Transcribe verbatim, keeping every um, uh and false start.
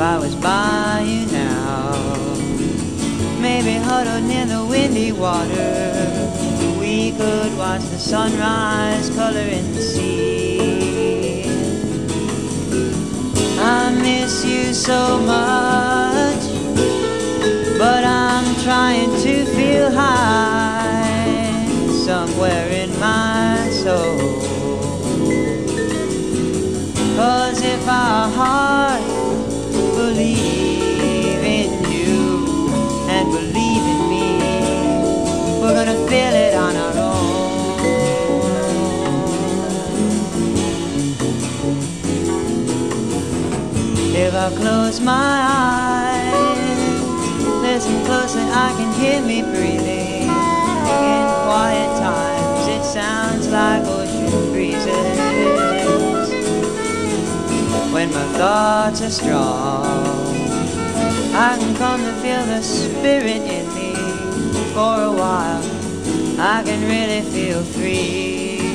I was by you now, maybe huddled near the windy water, we could watch the sunrise coloring the sea. I miss you so much, but I'm trying to feel high somewhere in my soul. 'Cause if our hearts believe in you and believe in me, we're gonna feel it on our own. If I close my eyes, listen closely, I can hear me breathing. In quiet times it sounds like ocean breezes. When my thoughts are strong, I can come to feel the spirit in me. For a while, I can really feel free.